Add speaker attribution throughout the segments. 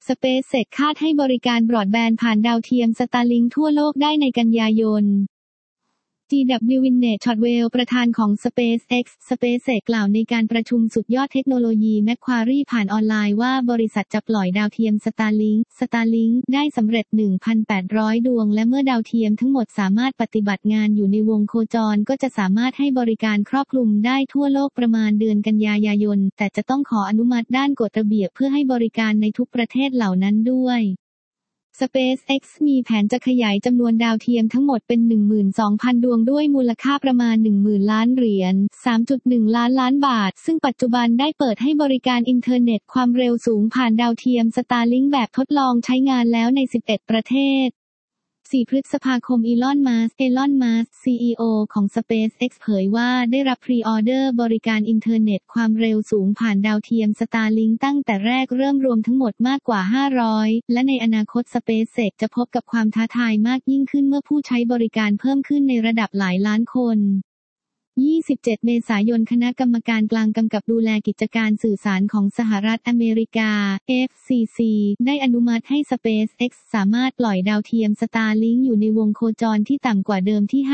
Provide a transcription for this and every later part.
Speaker 1: SpaceX คาดให้บริการบรอดแบนด์ผ่านดาวเทียม Starlink ทั่วโลกได้ในกันยายนG.W. Winnet-Shotwell ประธานของ SpaceX กล่าวในการประชุมสุดยอดเทคโนโลยี Macquarie ผ่านออนไลน์ว่าบริษัทจะปล่อยดาวเทียม Starlink ได้สำเร็จ 1,800 ดวงและเมื่อดาวเทียมทั้งหมดสามารถปฏิบัติงานอยู่ในวงโคจรก็จะสามารถให้บริการครอบคลุมได้ทั่วโลกประมาณเดือนกันยายนแต่จะต้องขออนุมัติด้านกฎระเบียบเพื่อให้บริการในทุกประเทศเหล่านั้นด้วยSpaceX มีแผนจะขยายจำนวนดาวเทียมทั้งหมดเป็น 12,000 ดวงด้วยมูลค่าประมาณ 10,000 ล้านเหรียญ 3.1 ล้านล้านบาทซึ่งปัจจุบันได้เปิดให้บริการอินเทอร์เน็ตความเร็วสูงผ่านดาวเทียม Starlink แบบทดลองใช้งานแล้วใน 11 ประเทศ4 พฤษภาคมอีลอน มัสก์ CEO ของ SpaceX เผยว่าได้รับพรีออเดอร์บริการอินเทอร์เน็ตความเร็วสูงผ่านดาวเทียม Starlink ตั้งแต่แรกเริ่มรวมทั้งหมดมากกว่า 500 และในอนาคต SpaceX จะพบกับความท้าทายมากยิ่งขึ้นเมื่อผู้ใช้บริการเพิ่มขึ้นในระดับหลายล้านคน27 เมษายนคณะกรรมการกลางกำกับดูแลกิจการสื่อสารของสหรัฐอเมริกา FCC ได้อนุมัติให้ SpaceX สามารถปล่อยดาวเทียม Starlink อยู่ในวงโคจรที่ต่ำกว่าเดิมที่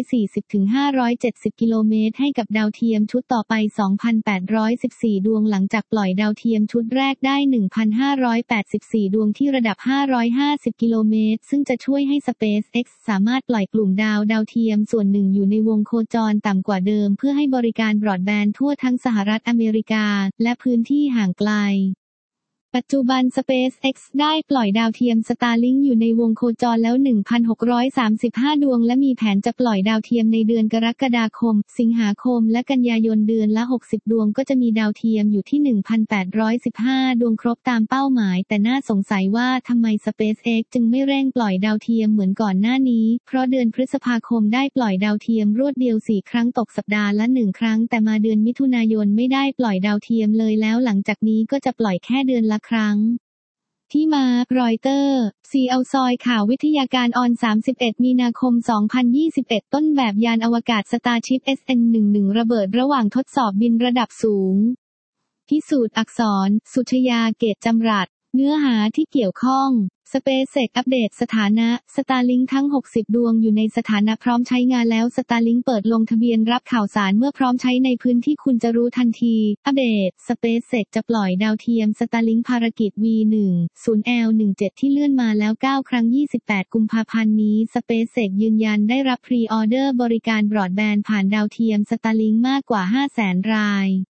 Speaker 1: 540-570 กิโลเมตรให้กับดาวเทียมชุดต่อไป 2,814 ดวงหลังจากปล่อยดาวเทียมชุดแรกได้ 1,584 ดวงที่ระดับ 550 กิโลเมตรซึ่งจะช่วยให้ SpaceX สามารถปล่อยกลุ่มดาวเทียมส่วนหนึ่งอยู่ในวงโคจรต่ำกว่าเดิมเพื่อให้บริการบรอดแบนด์ทั่วทั้งสหรัฐอเมริกาและพื้นที่ห่างไกลปัจจุบัน SpaceX ได้ปล่อยดาวเทียม Starlink อยู่ในวงโคจรแล้ว 1,635 ดวงและมีแผนจะปล่อยดาวเทียมในเดือนกรกฎาคมสิงหาคมและกันยายนเดือนละ60 ดวงก็จะมีดาวเทียมอยู่ที่ 1,815 ดวงครบตามเป้าหมายแต่น่าสงสัยว่าทำไม SpaceX จึงไม่เร่งปล่อยดาวเทียมเหมือนก่อนหน้านี้เพราะเดือนพฤษภาคมได้ปล่อยดาวเทียมรวดเดียว4 ครั้งตกสัปดาห์ละ1 ครั้งแต่มาเดือนมิถุนายนไม่ได้ปล่อยดาวเทียมเลยแล้วหลังจากนี้ก็จะปล่อยแค่เดือนละครั้งที่มารอยเตอร์ซีเอาซอยข่าววิทยาการออน31 มีนาคม 2021 ต้นแบบยานอวกาศ Starship SN11 ระเบิดระหว่างทดสอบบินระดับสูงพิสูจน์อักษรสุชยาเกตจำรัดเนื้อหาที่เกี่ยวข้อง SpaceX อัปเดตสถานะ Starlink ทั้ง 60 ดวงอยู่ในสถานะพร้อมใช้งานแล้ว Starlink เปิดลงทะเบียนรับข่าวสารเมื่อพร้อมใช้ในพื้นที่คุณจะรู้ทันทีอัปเดต SpaceX จะปล่อยดาวเทียม Starlink ภารกิจ V10L17 ที่เลื่อนมาแล้ว 9 ครั้ง 28 กุมภาพันธ์นี้ SpaceX ยืนยันได้รับพรีออเดอร์บริการบรอดแบนด์ผ่านดาวเทียม Starlink มากกว่า 500,000 ราย